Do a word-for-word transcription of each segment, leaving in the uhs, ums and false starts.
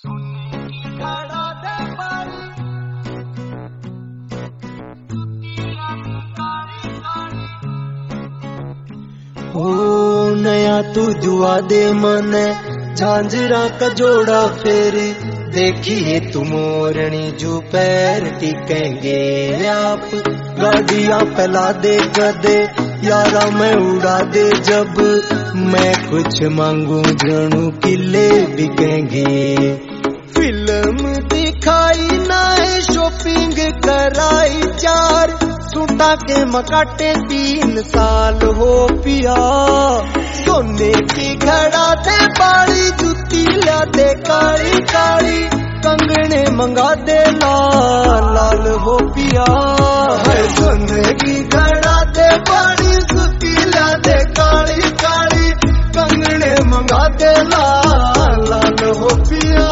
ओ नया तू जुआ दे मने झांझरा का जोड़ा फेर देखिए तू मोरनी जो पैर टिकेंगे आप गाड़ियां फैला दे गदे यारा मैं उड़ा दे जब मैं कुछ मांगू जानू किले बिकेंगे। फिल्म दिखाई ना है शॉपिंग कराई चार सूटा के मकाटे तीन साल हो पिया सोने की घड़ा दे बाड़ी जुती ला दे काली काली कंगने मंगा दे लाल लाल हो पिया है सोने की घड़ा दे बाड़ी जुती ला दे काली काली कंगने मंगा दे लाल लाल हो पिया।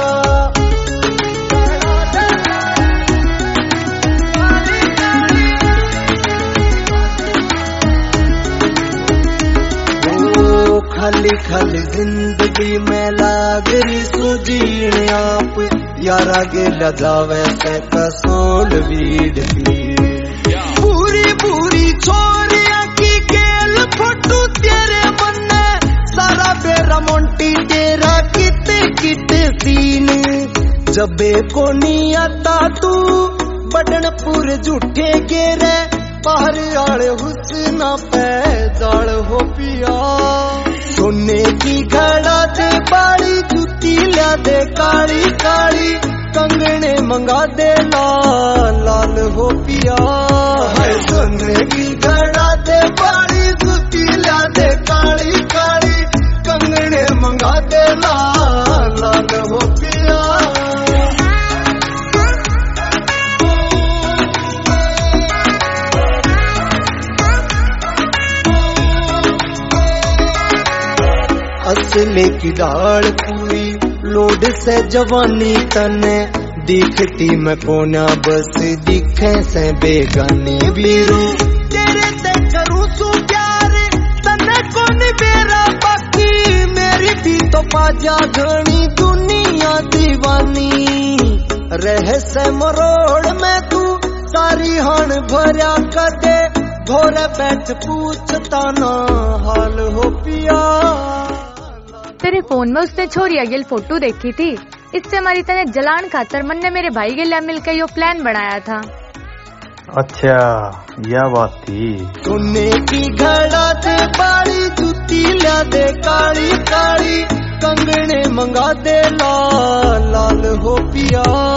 खाली खाली जिंदगी में लागरी सुजीने आप यारा के लगावे से कसोल वीड पूरी पूरी छोरिया की गेल फोटो तेरे मन सारा बेरा मोंटी तेरा किते किते सीन जबे को नहीं आता तू बडनपुर झूठे गेरे बाहर आड़े हुस्ना पे जाल हो पिया सोने की घड़ा दे बाड़ी जुती ला दे काली काली कंगने मंगा दे लाल लाल हो पिया है सोने की घड़ा दे बाड़ी जुती ला दे काली काली कंगने मंगा दे लाल लाल हो पिया। असले की दाल पूरी लोड से जवानी तने दिखती मैं कोना बस दिखे से बेगानी बीरू तेरे से करूँ सू प्यार तने कौन बेरा बाकी मेरी भी तो पाजा घनी दुनिया दीवानी रह से मरोड़ में तू सारी हण भरा कदे भोरे बैठ पूछता ना हाल हो पिया। तेरे फोन में उसने छोरी अगिल फोटो देखी थी इससे हमारी तने जलान खातर मन ने मेरे भाई के लिए मिलकर यो प्लान बनाया था। अच्छा यह बात थी। सोने की घड़ा दे बाड़ी जुती ला दे काली काली कंगने मंगा दे लाल लाल हो पिया।